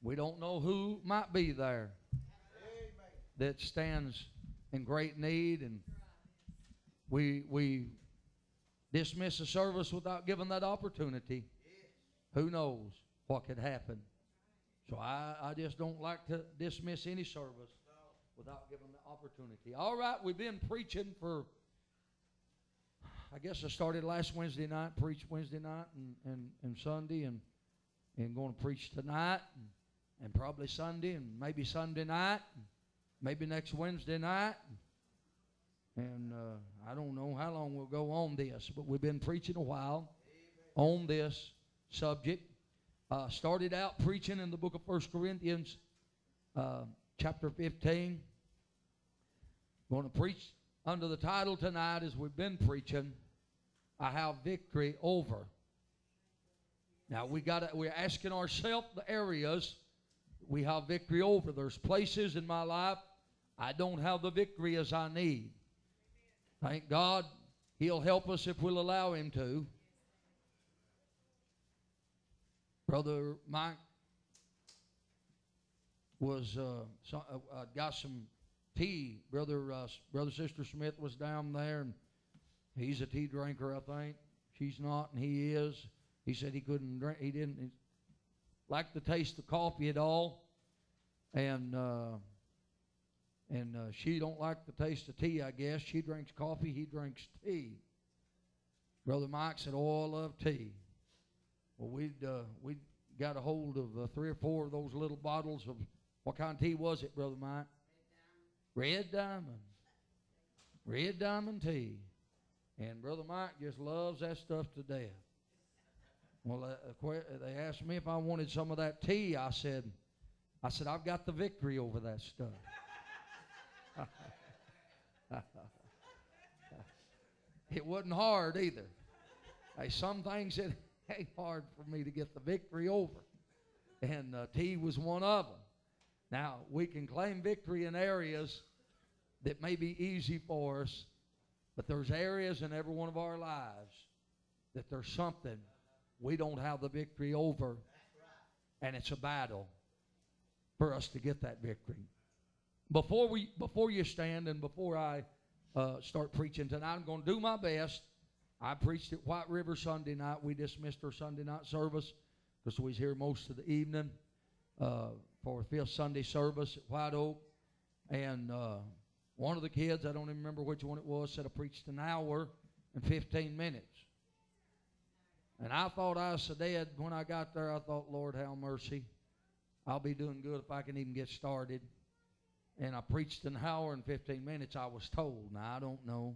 We don't know who might be there that stands in great need, and we dismiss a service without giving that opportunity. Who knows what could happen? So I just don't like to dismiss any service without giving the opportunity. All right, we've been preaching for, I guess I started last Wednesday night, preached Wednesday night and Sunday, and going to preach tonight, and probably Sunday, and maybe Sunday night, and maybe next Wednesday night. And I don't know how long we'll go on this, but we've been preaching a while on this subject. Started out preaching in the book of 1 Corinthians, chapter 15. Going to preach under the title tonight, as we've been preaching, I have victory over. Now we're asking ourselves the areas we have victory over. There's places in my life I don't have the victory as I need. Thank God He'll help us if we'll allow Him to. Brother Mike was got some tea. Brother Sister Smith was down there, and he's a tea drinker, I think. She's not, and he is. He said he couldn't drink. He didn't like the taste of coffee at all, and she don't like the taste of tea, I guess. She drinks coffee. He drinks tea. Brother Mike said, "Oh, I love tea." Well, we got a hold of 3 or 4 of those little bottles of, what kind of tea was it, Brother Mike? Red Diamond. Red Diamond tea. And Brother Mike just loves that stuff to death. Well, they asked me if I wanted some of that tea. I said, I've got the victory over that stuff. It wasn't hard either. Hey, some things it ain't hard for me to get the victory over. And tea was one of them. Now, we can claim victory in areas that may be easy for us, but there's areas in every one of our lives that there's something we don't have the victory over, and it's a battle for us to get that victory. Before you stand and before I start preaching tonight, I'm going to do my best. I preached at White River Sunday night. We dismissed our Sunday night service because we was here most of the evening for 5th Sunday service at White Oak. And one of the kids, I don't even remember which one it was, said I preached an hour and 15 minutes. And I thought I was so dead when I got there. I thought, Lord, have mercy. I'll be doing good if I can even get started. And I preached an hour and 15 minutes, I was told. Now, I don't know.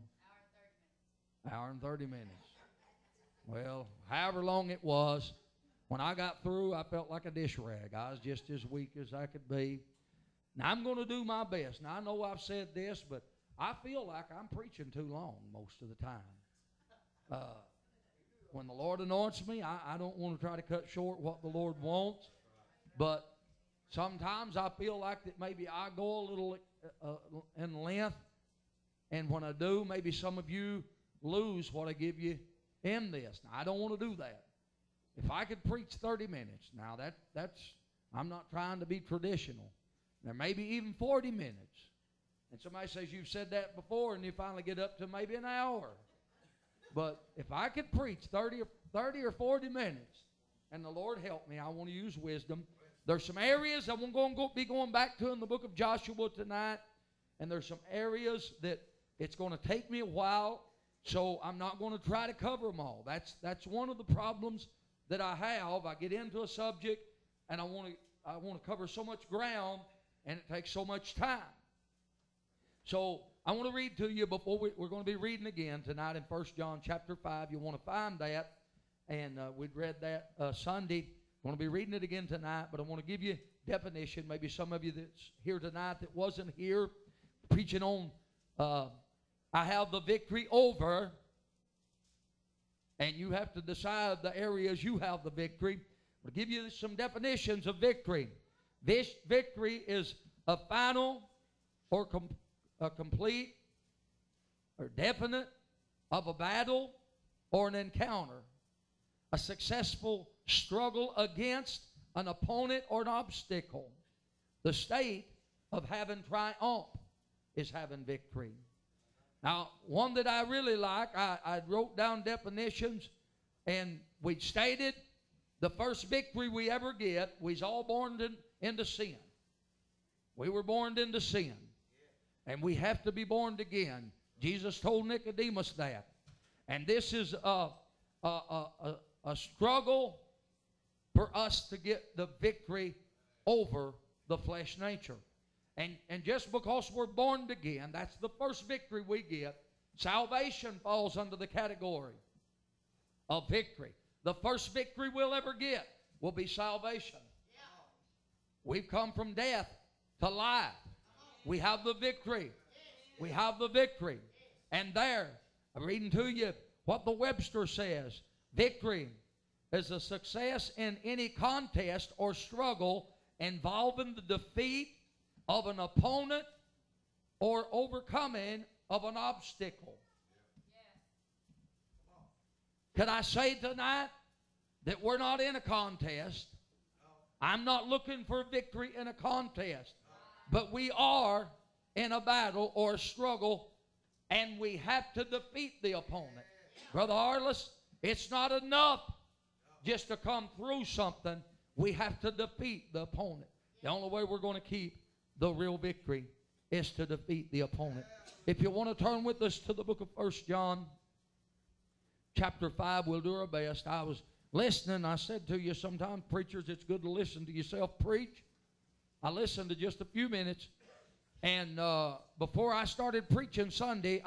Hour and 30 minutes. Well, however long it was, when I got through, I felt like a dish rag. I was just as weak as I could be. Now, I'm going to do my best. Now, I know I've said this, but I feel like I'm preaching too long most of the time. When the Lord anoints me, I don't want to try to cut short what the Lord wants. But sometimes I feel like that maybe I go a little in length. And when I do, maybe some of you lose what I give you in this. Now, I don't want to do that. If I could preach 30 minutes, now that's I'm not trying to be traditional. There may be even 40 minutes. And somebody says, you've said that before, and you finally get up to maybe an hour. But if I could preach 30 or 40 minutes, and the Lord help me, I want to use wisdom. There's some areas I'm going to be going back to in the book of Joshua tonight, and there's some areas that it's going to take me a while, so I'm not going to try to cover them all. That's one of the problems that I have. I get into a subject, and I want to cover so much ground, and it takes so much time. So I want to read to you before we're going to be reading again tonight in 1 John chapter 5. You want to find that, and we'd read that Sunday. I'm going to be reading it again tonight, but I want to give you definition. Maybe some of you that's here tonight that wasn't here preaching on I have the victory over, and you have to decide the areas you have the victory. I'll give you some definitions of victory. This victory is a final or a complete or definite of a battle or an encounter, a successful struggle against an opponent or an obstacle. The state of having triumph is having victory. Now, one that I really like, I wrote down definitions, and we stated the first victory we ever get, we's all born into sin. We were born into sin. And we have to be born again. Jesus told Nicodemus that. And this is a struggle for us to get the victory over the flesh nature. And just because we're born again, that's the first victory we get. Salvation falls under the category of victory. The first victory we'll ever get will be salvation. We've come from death to life. We have the victory. We have the victory. And there, I'm reading to you what the Webster says. Victory is a success in any contest or struggle involving the defeat of an opponent or overcoming of an obstacle. Could I say tonight that we're not in a contest? I'm not looking for victory in a contest. But we are in a battle or a struggle, and we have to defeat the opponent. Brother Arliss, it's not enough just to come through something. We have to defeat the opponent. The only way we're going to keep the real victory is to defeat the opponent. If you want to turn with us to the book of 1 John, chapter 5, we'll do our best. I was listening. I said to you, sometimes preachers, it's good to listen to yourself preach. I listened to just a few minutes, and before I started preaching Sunday,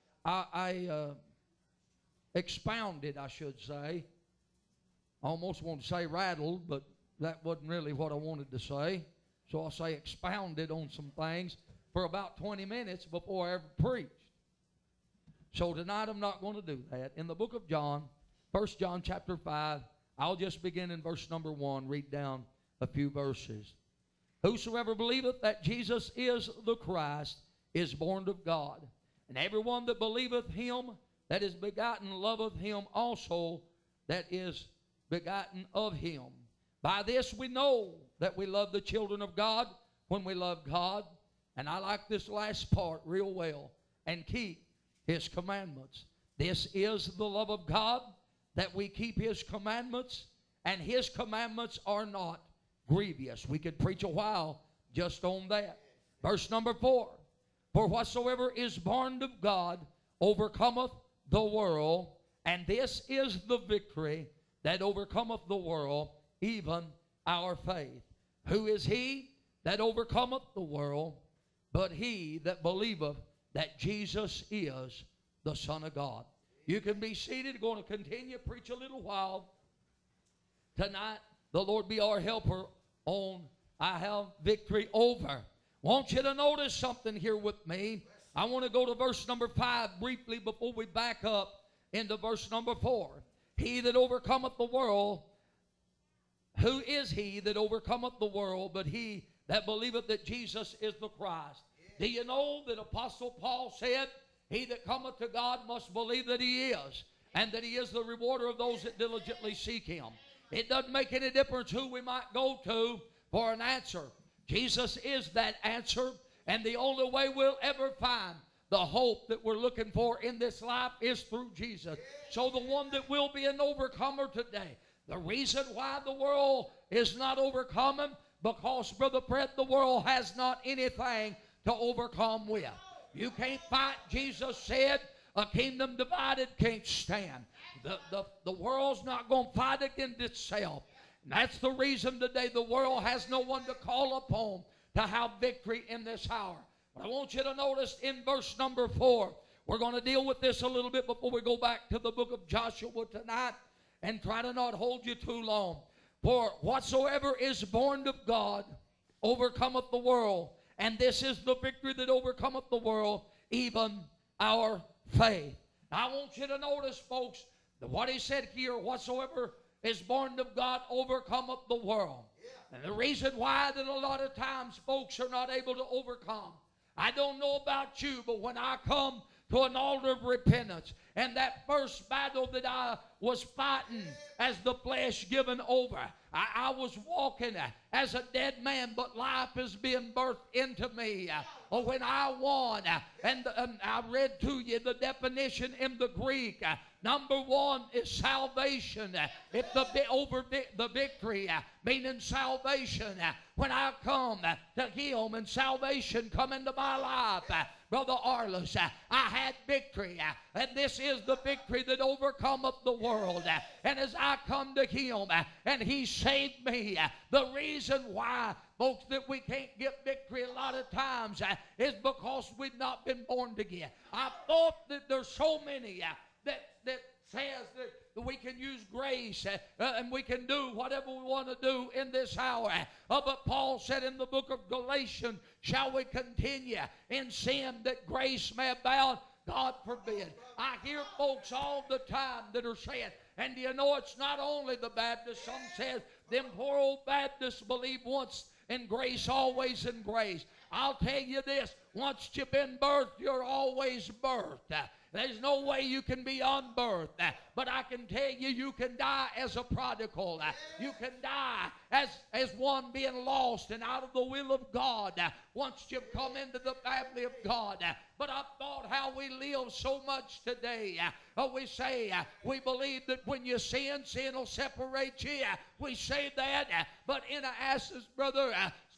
I expounded, I should say. I almost want to say rattled, but that wasn't really what I wanted to say. So I'll say expounded on some things for about 20 minutes before I ever preached. So tonight I'm not going to do that. In the book of John, 1 John chapter 5, I'll just begin in verse number 1, read down a few verses. Whosoever believeth that Jesus is the Christ is born of God. And everyone that believeth him that is begotten loveth him also that is begotten of him. By this we know that we love the children of God when we love God. And I like this last part real well. And keep his commandments. This is the love of God, that we keep his commandments. And his commandments are not grievous. We could preach a while just on that. Verse number 4. For whatsoever is born of God overcometh the world, and this is the victory that overcometh the world, even our faith. Who is he that overcometh the world, but he that believeth that Jesus is the Son of God? You can be seated. Going to continue preach a little while. Tonight, the Lord be our helper on I have victory over. Want you to notice something here with me. I want to go to verse number 5 briefly before we back up into verse number 4. He that overcometh the world, who is he that overcometh the world, but he that believeth that Jesus is the Christ? Do you know that Apostle Paul said, he that cometh to God must believe that he is, and that he is the rewarder of those that diligently seek him. It doesn't make any difference who we might go to for an answer. Jesus is that answer, and the only way we'll ever find the hope that we're looking for in this life is through Jesus. So the one that will be an overcomer today, the reason why the world is not overcoming, because, Brother Brett, the world has not anything to overcome with. You can't fight. Jesus said, a kingdom divided can't stand. The world's not going to fight against itself. And that's the reason today the world has no one to call upon to have victory in this hour. But I want you to notice in verse number 4, we're going to deal with this a little bit before we go back to the book of Joshua tonight and try to not hold you too long. For whatsoever is born of God overcometh the world, and this is the victory that overcometh the world, even our faith. Now I want you to notice, folks, that what he said here, whatsoever is born of God overcometh the world. And the reason why that a lot of times folks are not able to overcome, I don't know about you, but when I come to an altar of repentance, and that first battle that I was fighting as the flesh given over, I was walking as a dead man, but life is being birthed into me. When I won, and I read to you the definition in the Greek. Number one is salvation. It's the victory, meaning salvation. When I come to Him and salvation come into my life, Brother Arliss, I had victory. And this is the victory that overcometh the world. And as I come to Him and He saved me, the reason why, folks, that we can't get victory a lot of times is because we've not been born again. I thought that there's so many that says that we can use grace and we can do whatever we want to do in this hour. But Paul said in the book of Galatians, shall we continue in sin that grace may abound? God forbid. I hear folks all the time that are saying, and you know it's not only the Baptists. Some says them poor old Baptists believe once in grace, always in grace. I'll tell you this, once you've been birthed, you're always birthed. There's no way you can be unbirthed. But I can tell you, you can die as a prodigal. You can die as one being lost and out of the will of God once you've come into the family of God. But I thought how we live so much today. We say, we believe that when you sin, sin will separate you. We say that, but in a essence, brother,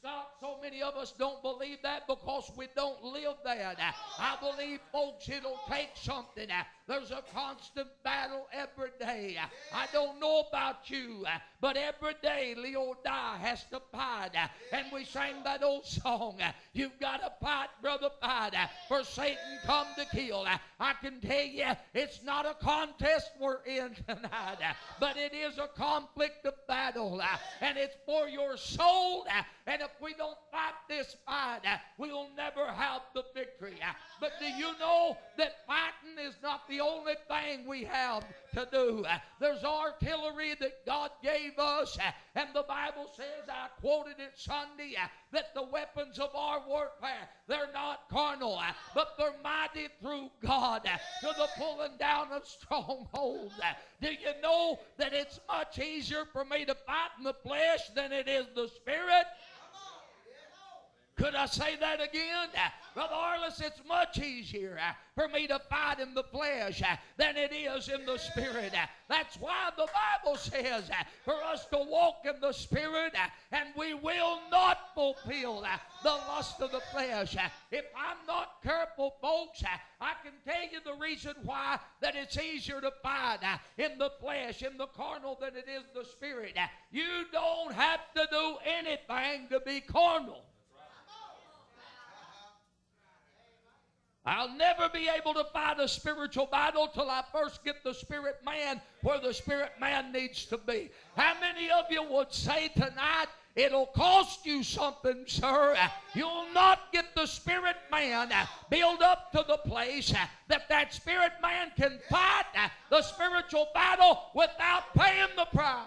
so many of us don't believe that because we don't live that. I believe, folks, it'll take something. There's a constant battle every day. I don't know about you, but every day Leo Dye has to fight. And we sang that old song, you've got to fight, brother, fight, for Satan come to kill. I can tell you, it's not a contest we're in tonight, but it is a conflict of battle, and it's for your soul. And if we don't fight this fight, we'll never have the victory. But do you know that fighting is not the only thing we have to do? There's artillery that God gave us, and the Bible says, I quoted it Sunday, that the weapons of our warfare, they're not carnal, but they're mighty through God to the pulling down of strongholds. Do you know that it's much easier for me to fight in the flesh than it is the spirit? Could I say that again? Brother Arliss, it's much easier for me to fight in the flesh than it is in the spirit. That's why the Bible says for us to walk in the spirit, and we will not fulfill the lust of the flesh. If I'm not careful, folks, I can tell you the reason why that it's easier to fight in the flesh, in the carnal, than it is the spirit. You don't have to do anything to be carnal. I'll never be able to fight a spiritual battle till I first get the spirit man where the spirit man needs to be. How many of you would say tonight, it'll cost you something, sir? You'll not get the spirit man build up to the place that spirit man can fight the spiritual battle without paying the price.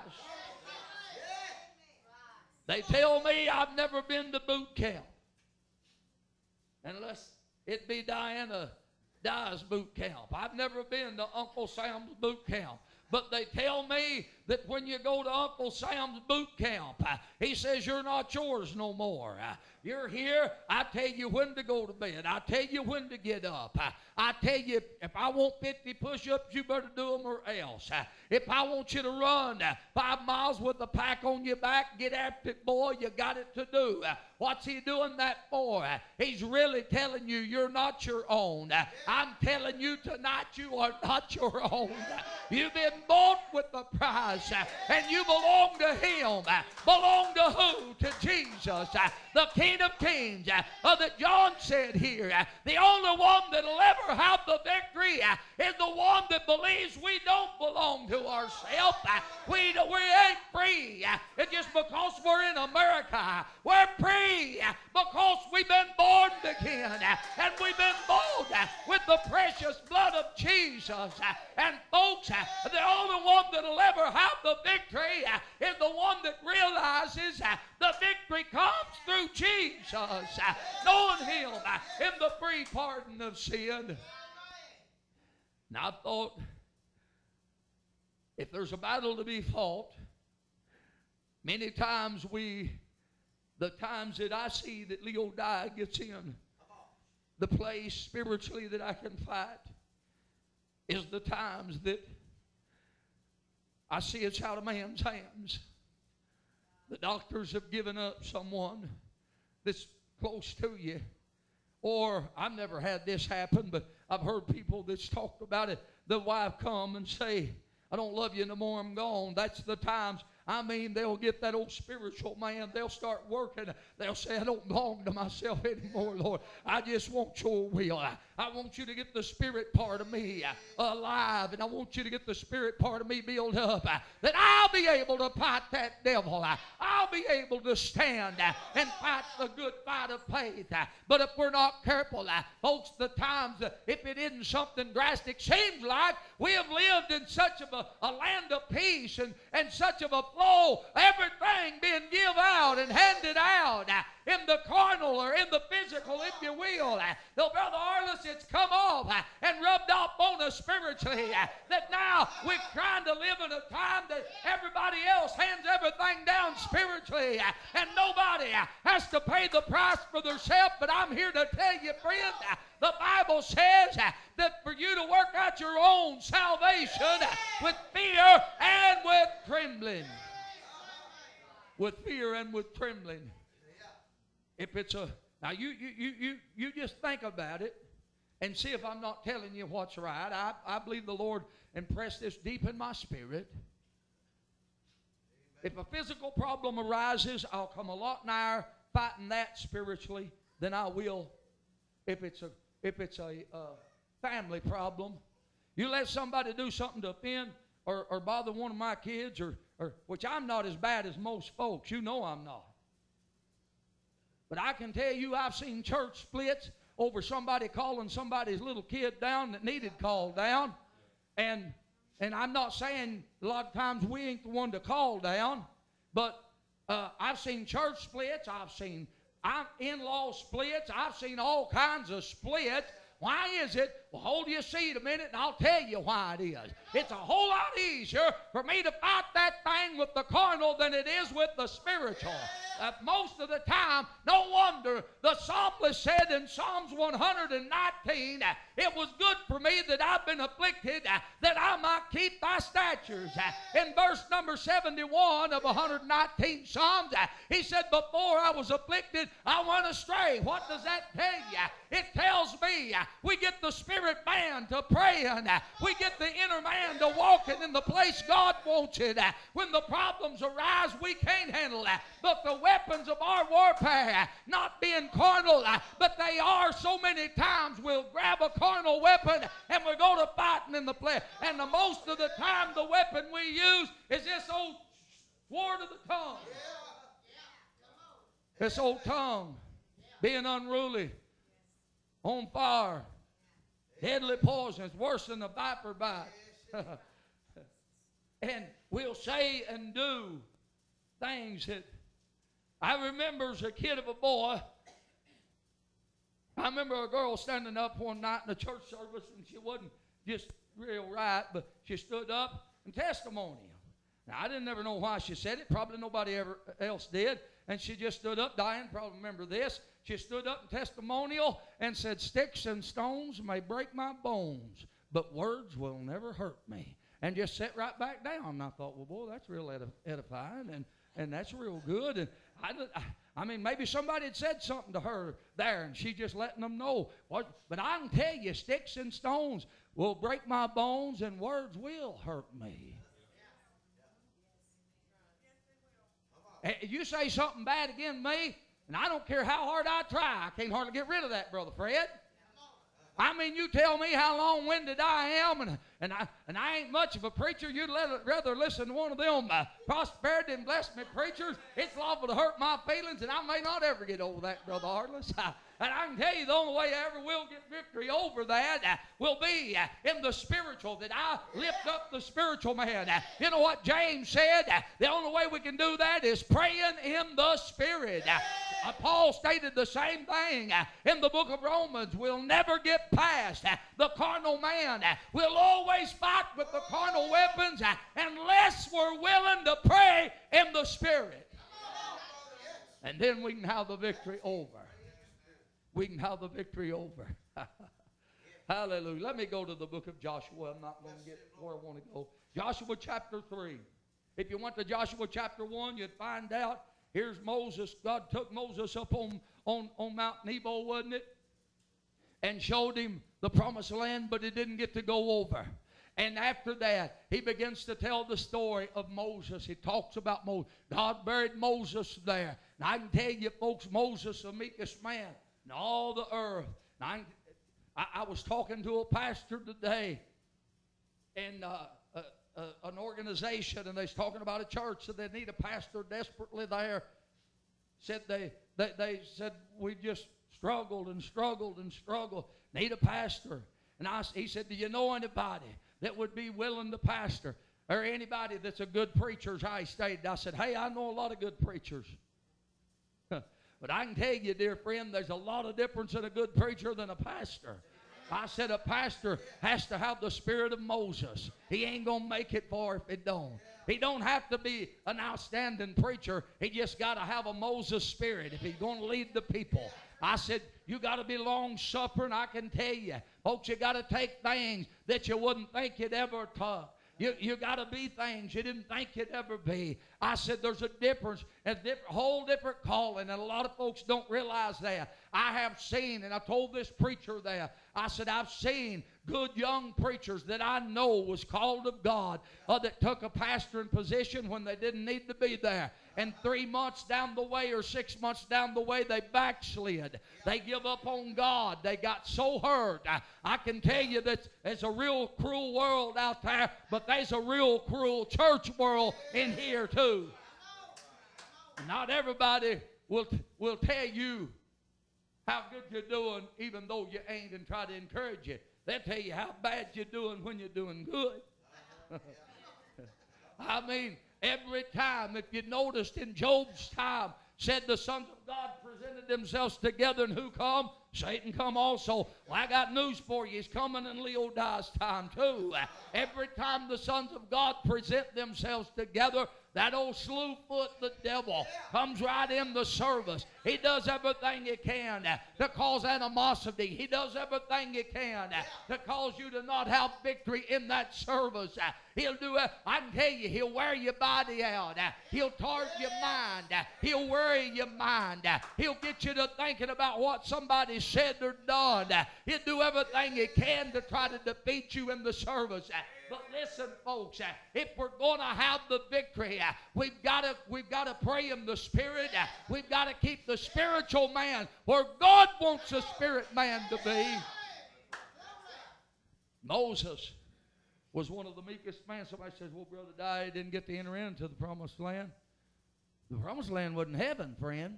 They tell me I've never been to boot camp unless it be Diana Dye's boot camp. I've never been to Uncle Sam's boot camp. But they tell me that when you go to Uncle Sam's boot camp, he says you're not yours no more. You're here. I tell you when to go to bed. I tell you when to get up. I tell you, if I want 50 push-ups, you better do them or else. If I want you to run 5 miles with a pack on your back, get after it, boy. You got it to do. What's he doing that for? He's really telling you you're not your own. I'm telling you tonight you are not your own. You've been bought with a price, and you belong to Him. Belong to who? To Jesus, the King of Kings. That John said here, the only one that'll ever have the victory is the one that believes we don't belong to ourselves. We ain't free. It's just because we're in America. We're free because we've been born again, and we've been bought with the precious blood of Jesus. And folks, the only one that'll ever have the victory is the one that realizes the victory comes through Jesus, knowing Him in the free pardon of sin. Now I thought, if there's a battle to be fought, Many times the times that I see that Leo Dye gets in the place spiritually that I can fight is the times that I see it's out of man's hands. The doctors have given up someone that's close to you. Or, I've never had this happen, but I've heard people that's talked about it. The wife come and say, I don't love you no more, I'm gone. That's the times, I mean, they'll get that old spiritual man. They'll start working. They'll say, I don't belong to myself anymore, Lord. I just want your will. I want you to get the spirit part of me alive, and I want you to get the spirit part of me built up, that I'll be able to fight that devil. I'll be able to stand and fight the good fight of faith. But if we're not careful, folks, the times, if it isn't something drastic, seems like we have lived in such of a land of peace and such of a flow, everything being given out and handed out in the carnal or in the physical, if you will. Though, Brother Arliss, it's come off and rubbed off on us spiritually, that now we're trying to live in a time that everybody else hands everything down spiritually, and nobody has to pay the price for themselves. But I'm here to tell you, friend, the Bible says that for you to work out your own salvation with fear and with trembling. With fear and with trembling. If it's now you just think about it and see if I'm not telling you what's right. I believe the Lord impressed this deep in my spirit. If a physical problem arises, I'll come a lot nigher fighting that spiritually than I will if it's a family problem. You let somebody do something to offend or bother one of my kids, or which I'm not as bad as most folks. You know I'm not. But I can tell you I've seen church splits over somebody calling somebody's little kid down that needed called down. And I'm not saying a lot of times we ain't the one to call down, but I've seen church splits. I've seen in-law splits. I've seen all kinds of splits. Why is it? Well, hold your seat a minute and I'll tell you why it is. It's a whole lot easier for me to fight that thing with the carnal than it is with the spiritual. Most of the time, no wonder the psalmist said in Psalms 119, it was good for me that I've been afflicted, that I might keep thy statutes. In verse number 71 of 119 Psalms, he said, before I was afflicted, I went astray. What does that tell you? It tells me we get the spirit man to praying. We get the inner man to walking in the place God wants it. When the problems arise, we can't handle that. But the weapons of our warfare, not being carnal, but they are so many times we'll grab a carnal weapon and we go to fighting in the flesh. And the most of the time the weapon we use is this old sword of the tongue. This old tongue being unruly, on fire, deadly poison. It's worse than the viper bite. And we'll say and do things that I remember as a kid of a boy. I remember a girl standing up one night in the church service, and she wasn't just real right, but she stood up and testimonial. Now, I didn't ever know why she said it. Probably nobody else did. And she just stood up. Diane probably remember this. She stood up in testimonial and said, sticks and stones may break my bones, but words will never hurt me. And just sat right back down. And I thought, well, boy, that's real edifying, and that's real good. And I mean, maybe somebody had said something to her there, and she just letting them know. But I can tell you, sticks and stones will break my bones, and words will hurt me. You say something bad against me, and I don't care how hard I try, I can't hardly get rid of that, Brother Fred. I mean, you tell me how long-winded I am, and I ain't much of a preacher. You'd rather listen to one of them prosperity and blessment preachers. It's liable to hurt my feelings, and I may not ever get over that, Brother Arliss. And I can tell you the only way I ever will get victory over that will be in the spiritual, that I lift up the spiritual man. You know what James said? The only way we can do that is praying in the Spirit. Paul stated the same thing in the book of Romans. We'll never get past the carnal man. We'll always always fight with the carnal weapons unless we're willing to pray in the Spirit. And then we can have the victory over. We can have the victory over. Hallelujah. Let me go to the book of Joshua. I'm not going to get where I want to go. Joshua chapter 3. If you went to Joshua chapter 1, you'd find out here's Moses. God took Moses up on Mount Nebo, wasn't it? And showed him the promised land, but he didn't get to go over. And after that, he begins to tell the story of Moses. He talks about Moses. God buried Moses there. And I can tell you, folks, Moses, the meekest man in all the earth. Now, I was talking to a pastor today in an organization, and they was talking about a church, so they need a pastor desperately there. Said they said, we just struggled and struggled and struggled. Need a pastor. And he said, do you know anybody that would be willing to pastor? Or anybody that's a good preacher? I stated. I said, hey, I know a lot of good preachers. But I can tell you, dear friend, there's a lot of difference in a good preacher than a pastor. I said a pastor has to have the spirit of Moses. He ain't going to make it far if it don't. He don't have to be an outstanding preacher. He just got to have a Moses spirit if he's going to lead the people. I said, you got to be long-suffering. I can tell you. Folks, you got to take things that you wouldn't think you'd ever touch. You got to be things you didn't think you'd ever be. I said there's a difference, a whole different calling, and a lot of folks don't realize that. I have seen, and I told this preacher that, I said I've seen good young preachers that I know was called of God that took a pastoring position when they didn't need to be there. And 3 months down the way or 6 months down the way, they backslid. They give up on God. They got so hurt. I can tell you that there's a real cruel world out there, but there's a real cruel church world in here too. Not everybody will tell you how good you're doing, even though you ain't, and try to encourage you. They'll tell you how bad you're doing when you're doing good. I mean, every time, if you noticed in Job's time, said the sons of God presented themselves together, and who come? Satan come also. Well, I got news for you. He's coming in Leodi's time too. Every time the sons of God present themselves together, that old slewfoot, the devil, comes right in the service. He does everything he can to cause animosity. He does everything he can to cause you to not have victory in that service. He'll do it. I can tell you, he'll wear your body out. He'll tart your mind. He'll worry your mind. He'll get you to thinking about what somebody said or done. He'll do everything he can to try to defeat you in the service. But listen, folks, if we're going to have the victory, we've got to pray in the Spirit. We've got to keep the spiritual man where God wants the spirit man to be. Moses was one of the meekest men. Somebody says, well, Brother Dye didn't get to enter into the promised land. The promised land wasn't heaven, friend.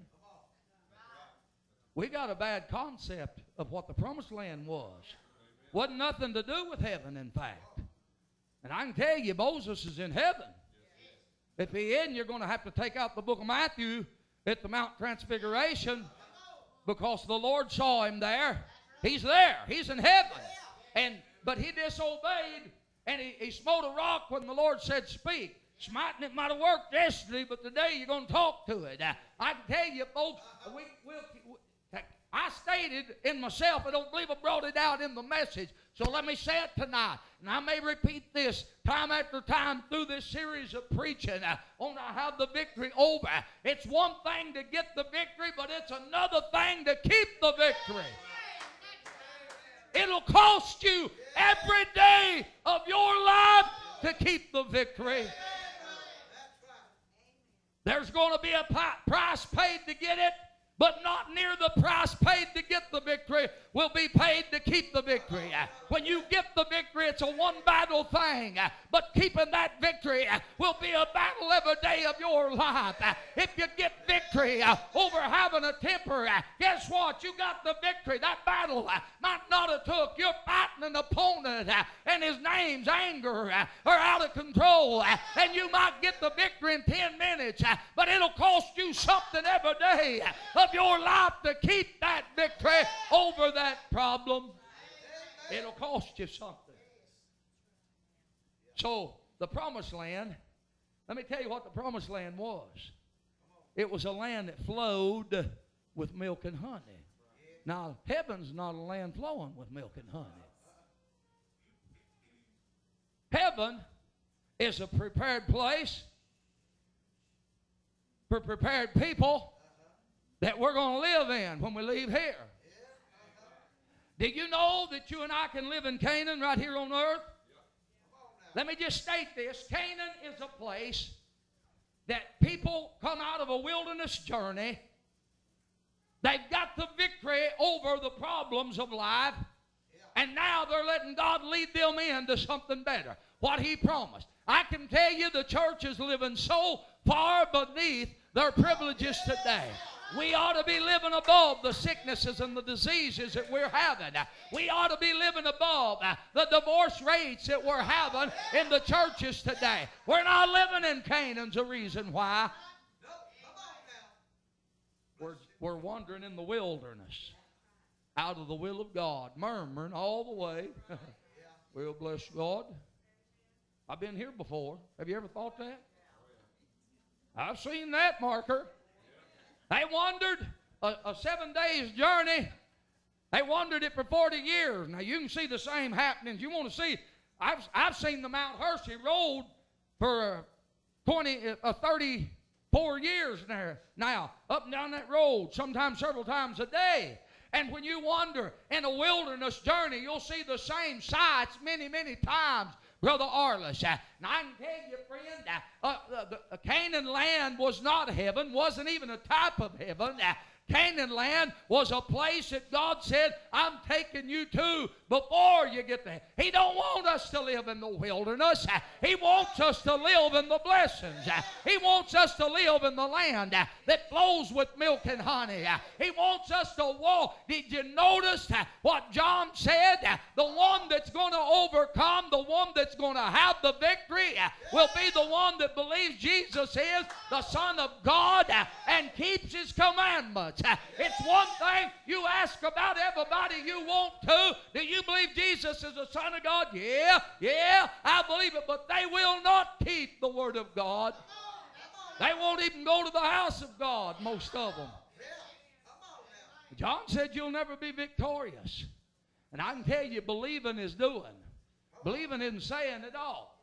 We got a bad concept of what the promised land was. Wasn't nothing to do with heaven, in fact. And I can tell you, Moses is in heaven. If he isn't, you're going to have to take out the book of Matthew at the Mount Transfiguration, because the Lord saw him there. He's there. He's in heaven. But he disobeyed, and he smote a rock when the Lord said, speak. Smiting it might have worked yesterday, but today you're going to talk to it. I can tell you, folks, I stated in myself, I don't believe I brought it out in the message, so let me say it tonight. And I may repeat this time after time through this series of preaching on how the victory over. It's one thing to get the victory, but it's another thing to keep the victory. It'll cost you every day of your life to keep the victory. There's going to be a price paid to get it, but not near the price paid to get the victory will be paid to keep the victory. When you get the victory, it's a one-battle thing, but keeping that victory will be a battle every day of your life. If you get victory over having a temper, guess what? You got the victory. That battle might not have took. You're fighting an opponent, and his name's anger or out of control, and you might get the victory in 10 minutes, but it'll cost you something every day of your life to keep that victory over that problem. It'll cost you something. So the promised land, let me tell you what the promised land was. It was a land that flowed with milk and honey. Now, heaven's not a land flowing with milk and honey. Heaven is a prepared place for prepared people that we're going to live in when we leave here. Did you know that you and I can live in Canaan right here on earth? Let me just state this. Canaan is a place that people come out of a wilderness journey. They've got the victory over the problems of life. And now they're letting God lead them into something better. What He promised. I can tell you the church is living so far beneath their privileges today. We ought to be living above the sicknesses and the diseases that we're having. We ought to be living above the divorce rates that we're having in the churches today. We're not living in Canaan's a reason why. We're wandering in the wilderness out of the will of God, murmuring all the way. Well, bless God. I've been here before. Have you ever thought that? I've seen that marker. They wandered a 7 days journey. They wandered it for 40 years. Now you can see the same happenings. You want to see? I've seen the Mount Hershey Road for 34 years now, up and down that road, sometimes several times a day. And when you wander in a wilderness journey, you'll see the same sights many, many times, Brother Arliss. Now, I can tell you, friend, the Canaan land was not heaven, wasn't even a type of heaven. Canaan land was a place that God said, I'm taking you to before you get there. He don't want us to live in the wilderness. He wants us to live in the blessings. He wants us to live in the land that flows with milk and honey. He wants us to walk. Did you notice what John said? The one that's going to overcome, the one that's going to have the victory will be the one that believes Jesus is the Son of God and keeps His commandments. It's one thing you ask about everybody you want to. Do you believe Jesus is the Son of God? Yeah, I believe it. But they will not keep the Word of God. They won't even go to the house of God, most of them. John said you'll never be victorious. And I can tell you, believing is doing. Believing isn't saying it all.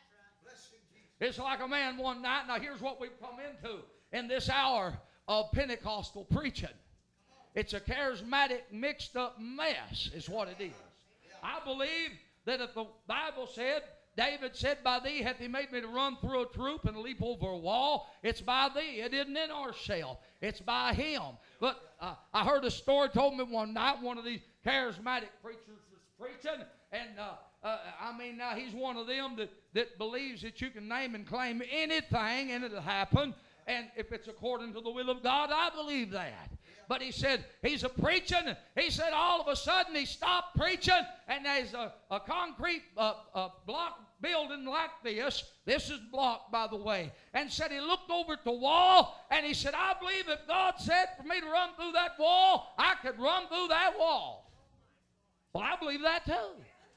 It's like a man one night. Now here's what we've come into in this hour of Pentecostal preaching. It's a charismatic mixed up mess is what it is. I believe that if the Bible said, David said, by thee hath He made me to run through a troop and leap over a wall. It's by thee. It isn't in ourselves. It's by Him. But I heard a story told me one night, one of these charismatic preachers was preaching, and now he's one of them that believes that you can name and claim anything and it'll happen. And if it's according to the will of God, I believe that. But he said, he's a preaching. He said all of a sudden he stopped preaching, and there's a concrete block building like this. This is blocked, by the way. And said he looked over at the wall, and he said, I believe if God said for me to run through that wall, I could run through that wall. Well, I believe that too.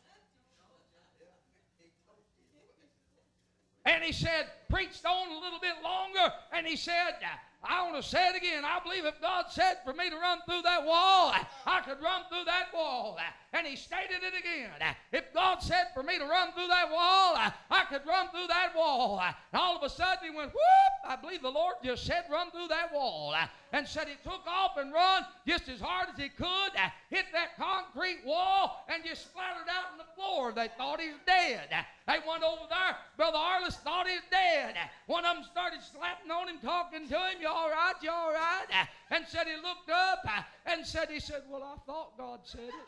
And he said, preached on a little bit longer, and he said, I want to say it again. I believe if God said for me to run through that wall, I could run through that wall. And he stated it again. If God said for me to run through that wall, I could run through that wall. And all of a sudden he went, whoop, I believe the Lord just said run through that wall. And said he took off and run just as hard as he could, hit that concrete wall, and just splattered out on the floor. They thought he was dead. They went over there. Brother Arliss thought he was dead. One of them started slapping on him, talking to him. You all right? You all right? And said he looked up and said, well, I thought God said it.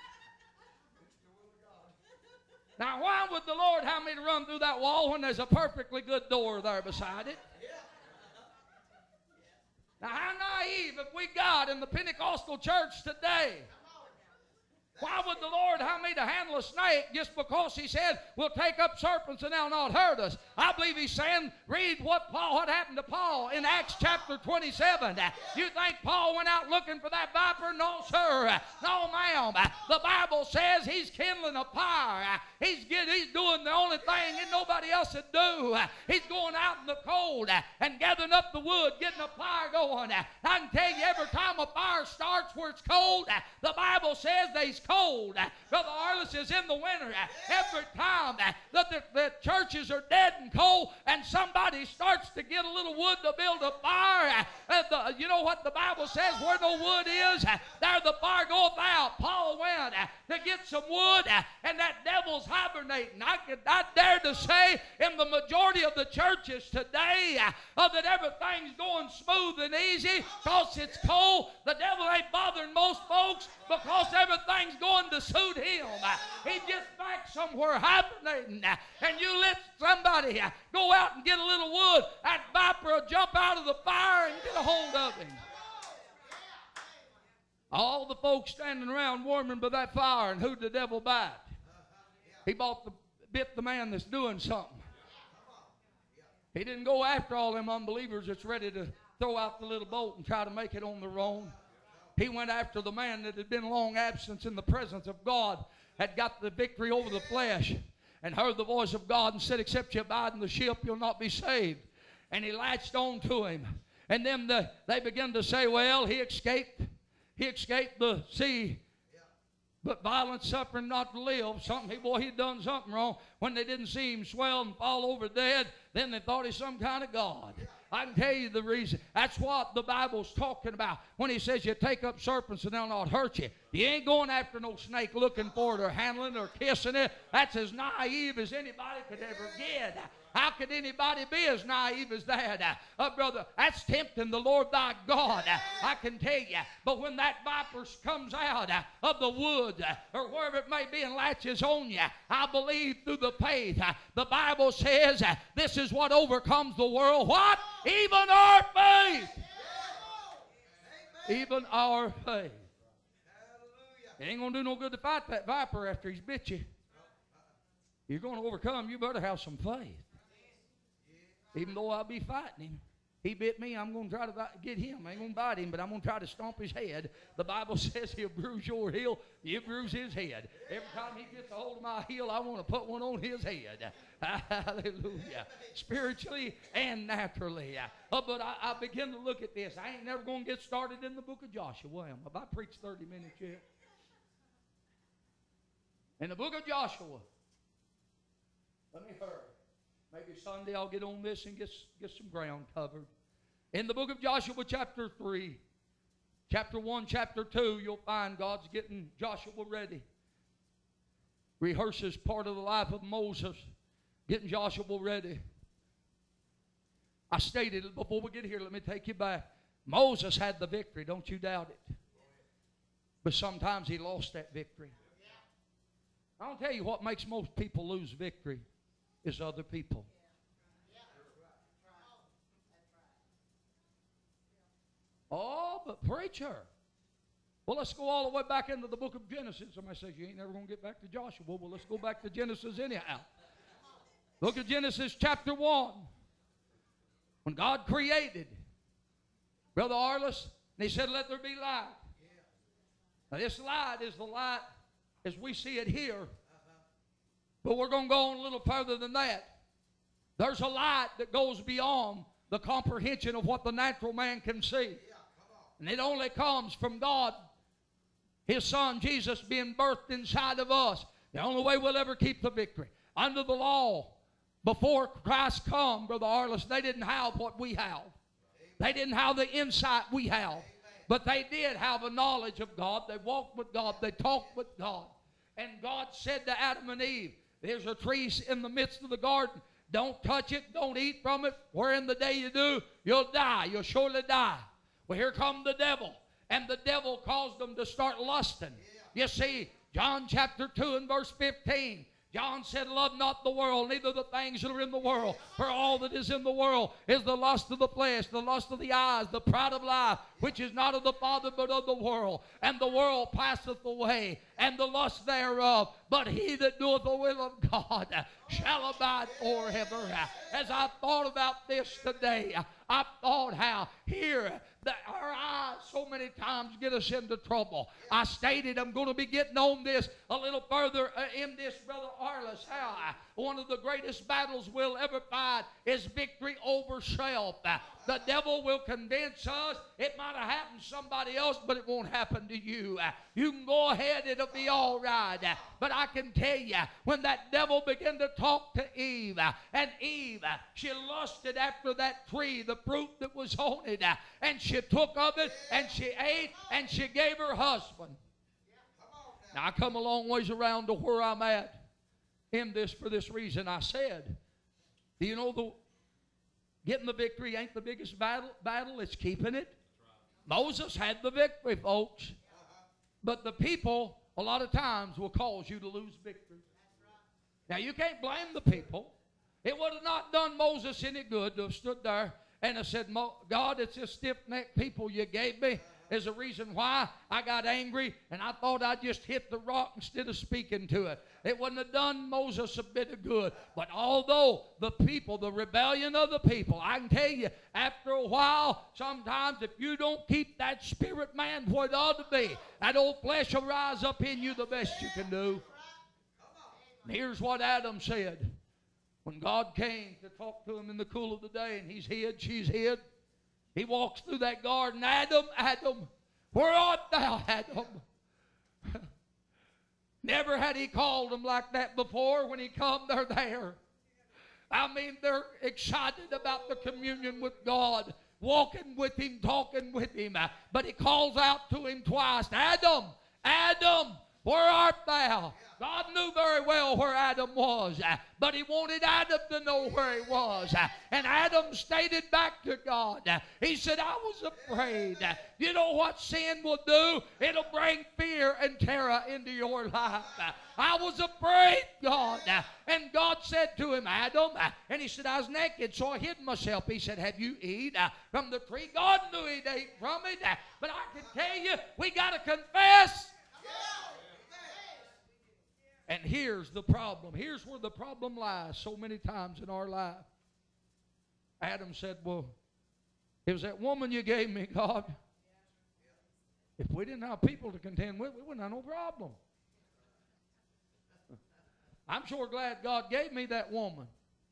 Now, why would the Lord have me to run through that wall when there's a perfectly good door there beside it? Now, how naive have we got in the Pentecostal church today? Why would the Lord have me to handle a snake just because He said we'll take up serpents and they'll not hurt us? I believe He's saying, read what happened to Paul in Acts chapter 27. You think Paul went out looking for that viper? No, sir. No, ma'am. The Bible says he's kindling a fire. He's doing the only thing that nobody else would do. He's going out in the cold and gathering up the wood, getting a fire going. I can tell you, every time a fire starts where it's cold, the Bible says they's cold. Brother Arliss is in the winter. Every time the churches are dead and cold and somebody starts to get a little wood to build a fire, you know what the Bible says? Where no wood is, there the fire goeth out. Paul went to get some wood, and that devil's hibernating. I dare to say in the majority of the churches today that everything's going smooth and easy because it's cold. The devil ain't bothering most folks because everything's going to suit him. He's just back somewhere hibernating, and you let somebody go out and get a little wood, that viper will jump out of the fire and get a hold of him. All the folks standing around warming by that fire, and who'd the devil bite? He bit the man that's doing something. He didn't go after all them unbelievers that's ready to throw out the little boat and try to make it on their own. He went after the man that had been long absence in the presence of God, had got the victory over the flesh, and heard the voice of God and said, except you abide in the ship, you'll not be saved. And he latched on to him. And then they began to say, well, he escaped the sea, but violent suffering not to live. He'd done something wrong. When they didn't see him swell and fall over dead, then they thought he's some kind of God. I can tell you the reason. That's what the Bible's talking about when he says you take up serpents and they'll not hurt you. You ain't going after no snake looking for it or handling it or kissing it. That's as naive as anybody could ever get. How could anybody be as naive as that? Brother, that's tempting the Lord thy God, I can tell you. But when that viper comes out of the wood or wherever it may be and latches on you, I believe through the faith. The Bible says this is what overcomes the world. What? Even our faith. Even our faith. It ain't going to do no good to fight that viper after he's bit you. You're going to overcome. You better have some faith. Even though I'll be fighting him. He bit me, I'm going to try to get him. I ain't going to bite him, but I'm going to try to stomp his head. The Bible says he'll bruise your heel, you bruise his head. Every time he gets a hold of my heel, I want to put one on his head. Hallelujah. Spiritually and naturally. But I begin to look at this. I ain't never going to get started in the book of Joshua. Have I preached 30 minutes yet? In the book of Joshua. Let me hurry. Maybe Sunday I'll get on this and get some ground covered. In the book of Joshua chapter 3, chapter 1, chapter 2, you'll find God's getting Joshua ready. Rehearses part of the life of Moses, getting Joshua ready. I stated it before we get here. Let me take you back. Moses had the victory, don't you doubt it. But sometimes he lost that victory. I'll tell you what makes most people lose victory is other people. Oh, but preacher. Well, let's go all the way back into the book of Genesis. Somebody says, you ain't never going to get back to Joshua. Well, let's go back to Genesis anyhow. Look at Genesis chapter 1. When God created Brother Arliss, and he said, let there be light. Now, this light is the light as we see it here. But we're going to go on a little further than that. There's a light that goes beyond the comprehension of what the natural man can see. And it only comes from God, His Son Jesus being birthed inside of us. The only way we'll ever keep the victory. Under the law, before Christ come, Brother Arliss, they didn't have what we have. They didn't have the insight we have. But they did have a knowledge of God. They walked with God. They talked with God. And God said to Adam and Eve, there's a tree in the midst of the garden. Don't touch it. Don't eat from it. Where in the day you do, you'll die. You'll surely die. Well, here come the devil. And the devil caused them to start lusting. You see, John chapter 2 and verse 15 John said, love not the world, neither the things that are in the world. For all that is in the world is the lust of the flesh, the lust of the eyes, the pride of life, which is not of the Father but of the world. And the world passeth away, and the lust thereof. But he that doeth the will of God shall abide forever. As I thought about this today, I thought how here that our eyes so many times get us into trouble. I stated I'm going to be getting on this a little further in this, Brother Arliss, how one of the greatest battles we'll ever fight is victory over self. The devil will convince us it might have happened to somebody else, but it won't happen to you. You can go ahead, it'll be all right. But I can tell you, when that devil began to talk to Eve, and Eve, she lusted after that tree, the fruit that was on it, and she took of it, and she ate, and she gave her husband. Now, I come a long ways around to where I'm at in this for this reason. I said, do you know getting the victory ain't the biggest battle, it's keeping it. Moses had the victory, folks. But the people, a lot of times, will cause you to lose victory. Now, you can't blame the people. It would have not done Moses any good to have stood there and have said, God, it's this stiff-necked people you gave me. Is the reason why I got angry and I thought I'd just hit the rock instead of speaking to it. It wouldn't have done Moses a bit of good. But although the people, the rebellion of the people, I can tell you, after a while, sometimes if you don't keep that spirit man where it ought to be, that old flesh will rise up in you the best you can do. And here's what Adam said. When God came to talk to him in the cool of the day, and he's hid, she's hid, he walks through that garden. Adam, Adam, where art thou, Adam? Never had he called them like that before. When he come, they're there. I mean, they're excited about the communion with God, walking with him, talking with him. But he calls out to him twice, Adam, Adam, where art thou? God knew very well where Adam was, but he wanted Adam to know where he was. And Adam stated back to God. He said, I was afraid. You know what sin will do? It'll bring fear and terror into your life. I was afraid, God. And God said to him, Adam, and he said, I was naked, so I hid myself. He said, have you eaten from the tree? God knew he'd ate from it, but I can tell you, we got to confess. And here's the problem. Here's where the problem lies so many times in our life. Adam said, well, it was that woman you gave me, God. If we didn't have people to contend with, we wouldn't have no problem. I'm sure glad God gave me that woman.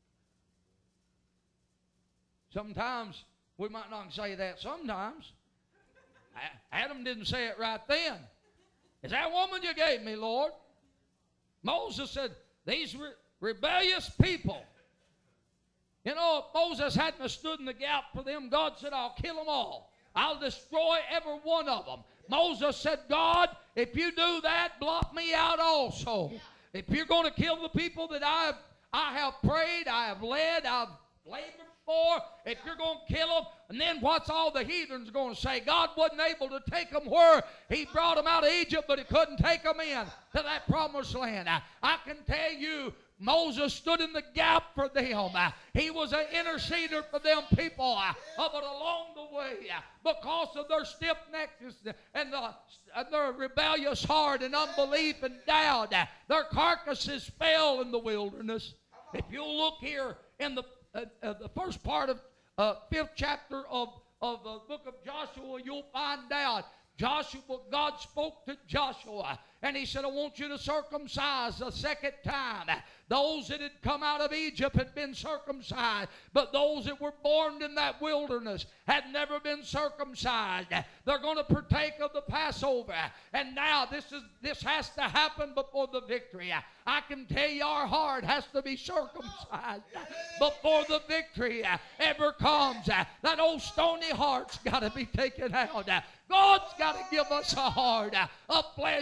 Sometimes we might not say that sometimes. Adam didn't say it right then. Is that woman you gave me, Lord? Moses said, these rebellious people. You know, if Moses hadn't stood in the gap for them, God said, I'll kill them all. I'll destroy every one of them. Moses said, God, if you do that, blot me out also. If you're going to kill the people that I have prayed, I have led, I've labored for, if you're going to kill them, and then what's all the heathens going to say? God wasn't able to take them where he brought them out of Egypt, but he couldn't take them in to that promised land. I can tell you, Moses stood in the gap for them. He was an interceder for them people. But along the way, because of their stiff-neckedness and their rebellious heart and unbelief and doubt, their carcasses fell in the wilderness. If you'll look here in the first part of 5th chapter of the book of Joshua, you'll find out God spoke to Joshua, and he said, I want you to circumcise a second time. Those that had come out of Egypt had been circumcised, but those that were born in that wilderness had never been circumcised. They're going to partake of the Passover, and now this has to happen before the victory. I can tell you our heart has to be circumcised before the victory ever comes. That old stony heart's got to be taken out. God's got to give us a heart of flesh that he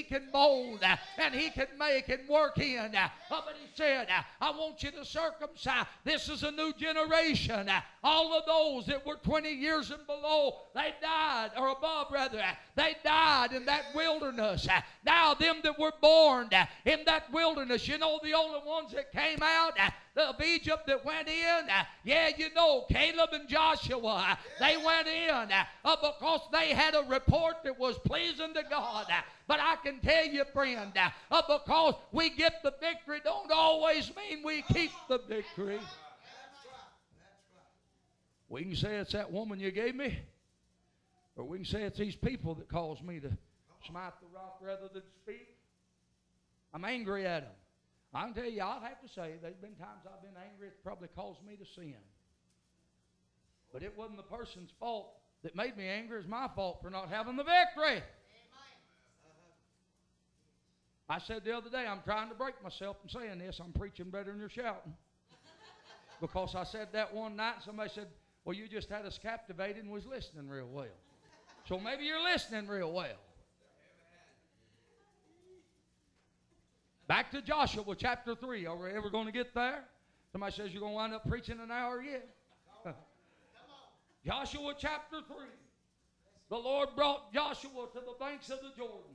can mold and He can make and work in. But He said, I want you to circumcise. This is a new generation. All of those that were 20 years and below, they died, or above rather, they died in that wilderness. Now them that were born in that wilderness, you know the only ones that came out of Egypt that went in, yeah, you know, Caleb and Joshua, they went in because they had a report that was pleasing to God. But I can tell you, friend, because we get the victory don't always mean we keep the victory. We can say it's that woman you gave me, or we can say it's these people that caused me to smite the rock rather than speak. I'm angry at them. I can tell you, I'd have to say, there's been times I've been angry. It's probably caused me to sin. But it wasn't the person's fault that made me angry. It's my fault for not having the victory. I said the other day, I'm trying to break myself from saying this. I'm preaching better than you're shouting. Because I said that one night, and somebody said, well, you just had us captivated and was listening real well. So maybe you're listening real well. Back to Joshua chapter 3. Are we ever going to get there? Somebody says you're going to wind up preaching an hour yet. Joshua chapter 3. The Lord brought Joshua to the banks of the Jordan.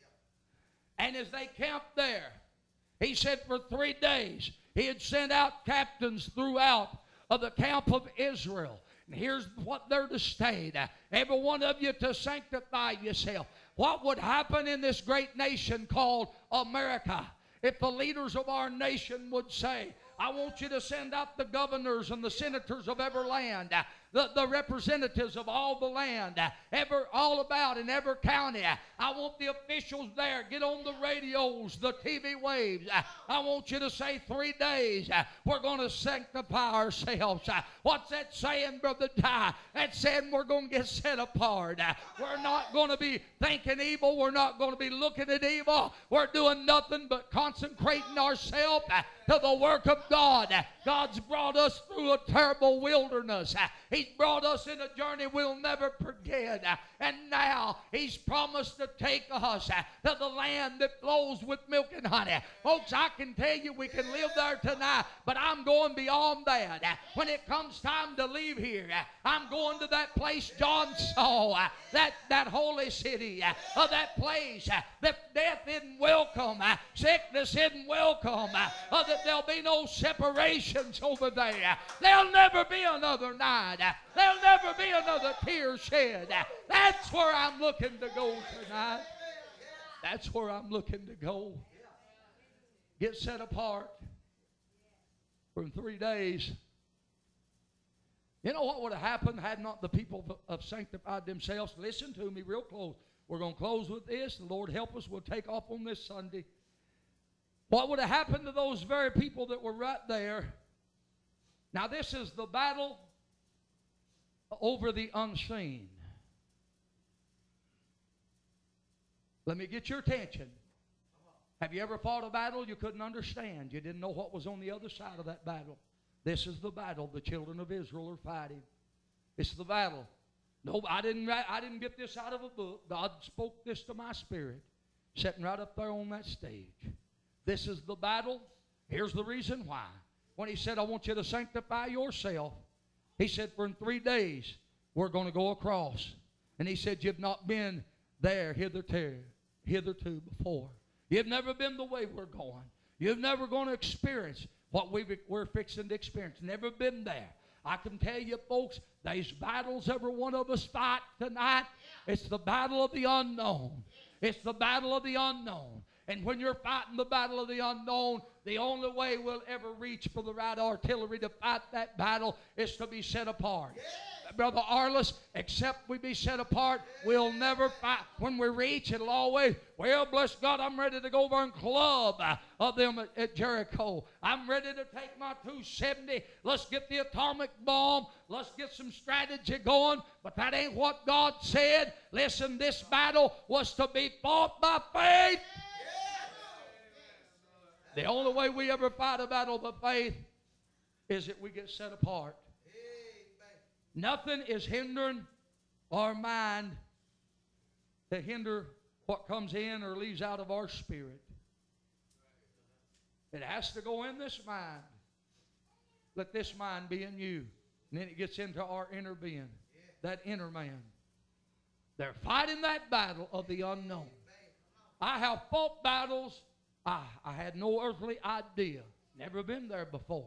And as they camped there, He said for 3 days He had sent out captains throughout of the camp of Israel. And here's what they're to state. Every one of you to sanctify yourself. What would happen in this great nation called America if the leaders of our nation would say, I want you to send out the governors and the senators of every land, the representatives of all the land, all about in every county. I want the officials there. Get on the radios, the TV waves. I want you to say 3 days, we're going to sanctify ourselves. What's that saying, Brother Ty? That's saying we're going to get set apart. We're not going to be thinking evil. We're not going to be looking at evil. We're doing nothing but consecrating ourselves to the work of God. God's brought us through a terrible wilderness. He's brought us in a journey we'll never forget. And now He's promised to take us to the land that flows with milk and honey. Folks, I can tell you we can live there tonight, but I'm going beyond that. When it comes time to leave here, I'm going to that place John saw, that holy city, that place that death isn't welcome, sickness isn't welcome, that there'll be no separations over there. There'll never be another night. There'll never be another tear shed. That's where I'm looking to go tonight. That's where I'm looking to go. Get set apart for 3 days. You know what would have happened had not the people of sanctified themselves? Listen to me real close. We're going to close with this. The Lord help us. We'll take off on this Sunday. What would have happened to those very people that were right there? Now, this is the battle over the unseen. Let me get your attention. Have you ever fought a battle you couldn't understand? You didn't know what was on the other side of that battle. This is the battle the children of Israel are fighting. It's the battle. No, I didn't get this out of a book. God spoke this to my spirit, sitting right up there on that stage. This is the battle. Here's the reason why. When He said, I want you to sanctify yourself, He said, for in 3 days, we're going to go across. And He said, you've not been there hitherto before. You've never been the way we're going. You've never going to experience what we're fixing to experience. Never been there. I can tell you, folks, these battles every one of us fight tonight, it's the battle of the unknown. It's the battle of the unknown. And when you're fighting the battle of the unknown, the only way we'll ever reach for the right artillery to fight that battle is to be set apart. Brother Arliss, except we be set apart, we'll never fight. When we reach, it'll always, well, bless God, I'm ready to go over and club of them at Jericho. I'm ready to take my 270. Let's get the atomic bomb. Let's get some strategy going. But that ain't what God said. Listen, this battle was to be fought by faith. The only way we ever fight a battle by faith is that we get set apart. Nothing is hindering our mind to hinder what comes in or leaves out of our spirit. It has to go in this mind. Let this mind be in you. And then it gets into our inner being, that inner man. They're fighting that battle of the unknown. I have fought battles I had no earthly idea. Never been there before.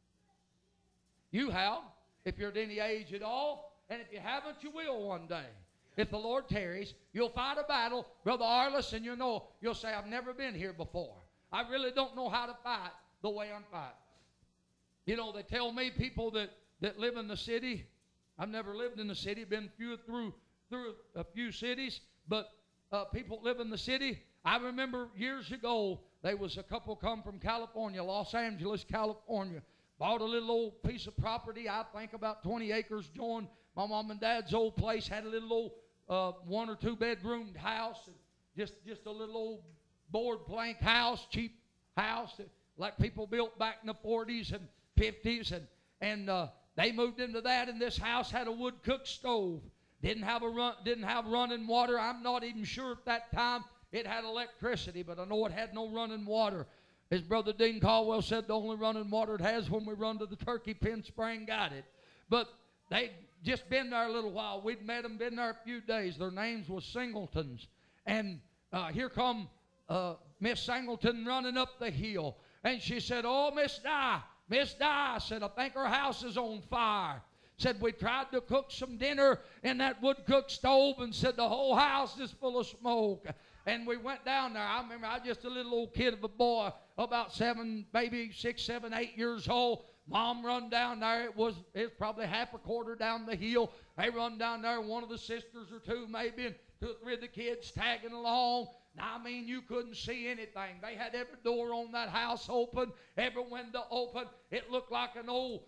You have, if you're at any age at all, and if you haven't, you will one day. If the Lord tarries, you'll fight a battle, Brother Arliss, and you'll say, I've never been here before. I really don't know how to fight the way I'm fighting. You know, they tell me people that live in the city, I've never lived in the city, been through a few cities, but people live in the city. I remember years ago, there was a couple come from California, Los Angeles, California, bought a little old piece of property, I think about 20 acres, joined my mom and dad's old place, had a little old 1 or 2 bedroomed house, and just a little old board plank house, cheap house, like people built back in the 40s and 50s, and they moved into that, and this house had a wood cook stove. Didn't have running water. I'm not even sure at that time it had electricity, but I know it had no running water. As Brother Dean Caldwell said, the only running water it has when we run to the turkey pen, spray and got it. But they'd just been there a little while. We'd met them, been there a few days. Their names was Singletons. And here come Miss Singleton running up the hill. And she said, oh, Miss Di, said, I think our house is on fire. Said, we tried to cook some dinner in that wood cook stove, and said the whole house is full of smoke. And we went down there. I remember I was just a little old kid of a boy, about 7, maybe 6, 7, 8 years old. Mom run down there. It was probably half a quarter down the hill. They run down there, one of the sisters or two maybe, and 2 or 3 of the kids tagging along. Now, I mean, you couldn't see anything. They had every door on that house open, every window open. It looked like an old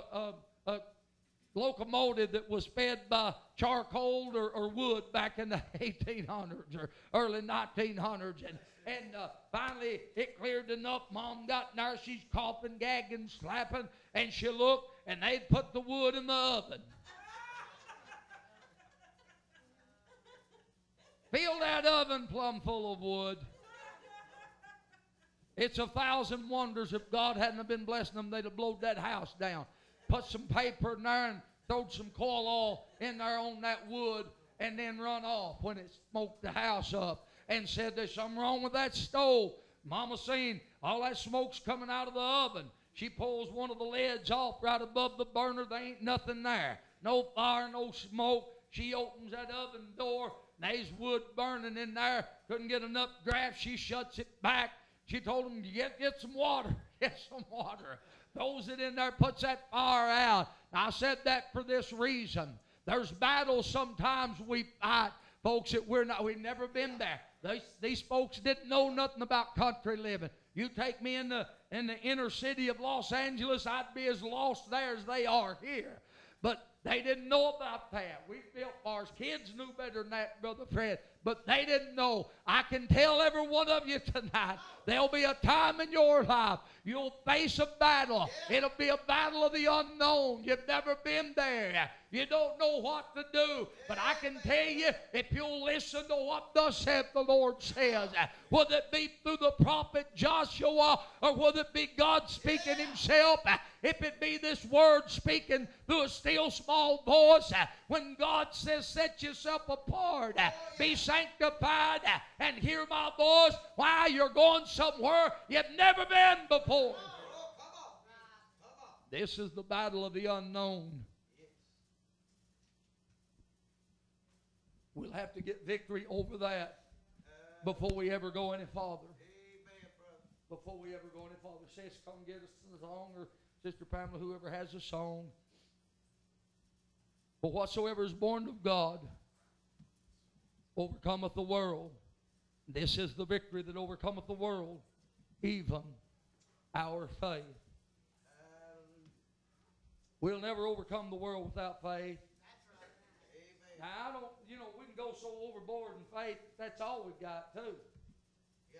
locomotive that was fed by charcoal or wood back in the 1800s or early 1900s. And finally, it cleared enough. Mom got in there. She's coughing, gagging, slapping. And she looked, and they'd put the wood in the oven. Fill that oven plumb full of wood. It's 1,000 wonders. If God hadn't been blessing them, they'd have blown that house down. Put some paper in there and throwed some coal oil in there on that wood, and then run off when it smoked the house up. And said there's something wrong with that stove. Mama seen all that smoke's coming out of the oven. She pulls one of the lids off right above the burner. There ain't nothing there. No fire, no smoke. She opens that oven door. There's wood burning in there. Couldn't get enough draft. She shuts it back. She told them, get some water. Get some water. Throws it in there, puts that fire out. Now, I said that for this reason. There's battles sometimes we fight, folks, that we've never been there. These folks didn't know nothing about country living. You take me in the inner city of Los Angeles, I'd be as lost there as they are here. But they didn't know about that. We built bars. Kids knew better than that, Brother Fred. But they didn't know. I can tell every one of you tonight, there'll be a time in your life you'll face a battle. It'll be a battle of the unknown. You've never been there. You don't know what to do. But I can tell you, if you'll listen to what thus saith the Lord says, whether it be through the prophet Joshua or whether it be God speaking himself, if it be this word speaking through a still small voice, when God says set yourself apart, be sanctified, and hear my voice, why, you're going somewhere you've never been before. This is the battle of the unknown. We'll have to get victory over that before we ever go any farther. Before we ever go any farther. Sis, come get us a song, or Sister Pamela, whoever has a song. For whatsoever is born of God overcometh the world. This is the victory that overcometh the world, even our faith. We'll never overcome the world without faith. Now, we can go so overboard in faith, that's all we've got, too. Yeah.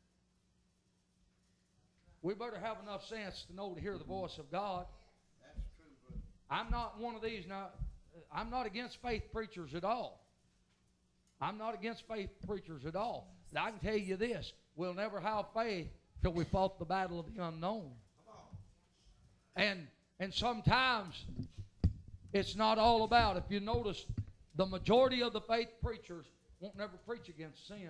We better have enough sense to know to hear the voice of God. That's true, brother. I'm not one of these. Now, I'm not against faith preachers at all. I'm not against faith preachers at all. But I can tell you this, we'll never have faith till we fought the battle of the unknown. And sometimes it's not all about, if you notice, the majority of the faith preachers won't never preach against sin.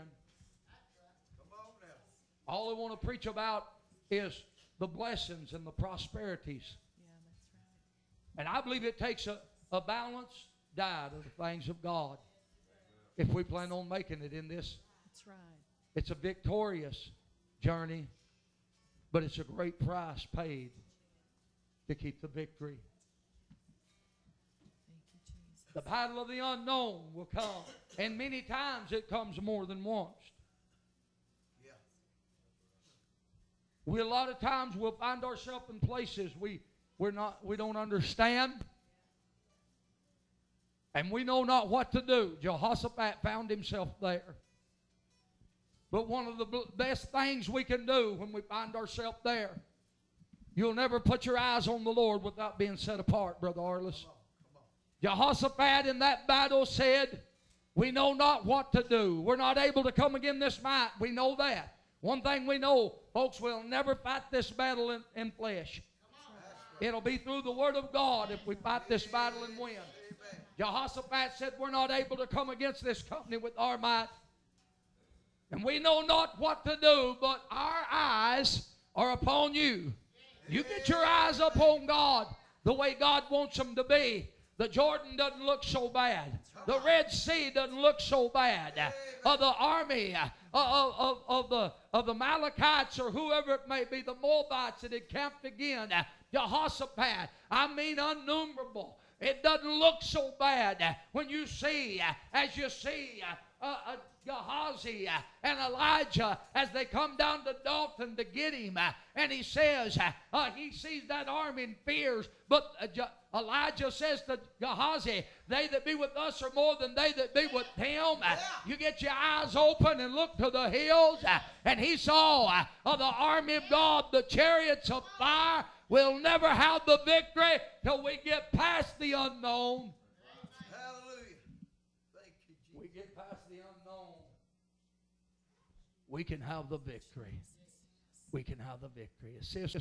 All they want to preach about is the blessings and the prosperities. Yeah, that's right. And I believe it takes a balanced diet of the things of God if we plan on making it in this. That's right. It's a victorious journey, but it's a great price paid to keep the victory. Thank you, Jesus. The battle of the unknown will come, and many times it comes more than once. A lot of times we'll find ourselves in places we don't understand, and we know not what to do. Jehoshaphat found himself there. But one of the best things we can do when we find ourselves there, you'll never put your eyes on the Lord without being set apart, Brother Arliss. Jehoshaphat in that battle said, we know not what to do. We're not able to come against this might. We know that. One thing we know, folks, we'll never fight this battle in flesh. It'll be through the Word of God if we fight this battle and win. Jehoshaphat said, we're not able to come against this company with our might. And we know not what to do, but our eyes are upon you. You get your eyes upon God the way God wants them to be. The Jordan doesn't look so bad. The Red Sea doesn't look so bad. The army of the Amalekites or whoever it may be, the Moabites that had camped again, Jehoshaphat, I mean innumerable. It doesn't look so bad when you see, as you see Gehazi and Elijah as they come down to Dothan to get him. And he says, he sees that army and fears. But Elijah says to Gehazi, they that be with us are more than they that be with him. You get your eyes open and look to the hills. And he saw the army of God, the chariots of fire. We'll never have the victory till we get past the unknown. Hallelujah. Thank you, Jesus. We get past the unknown. We can have the victory. We can have the victory. It says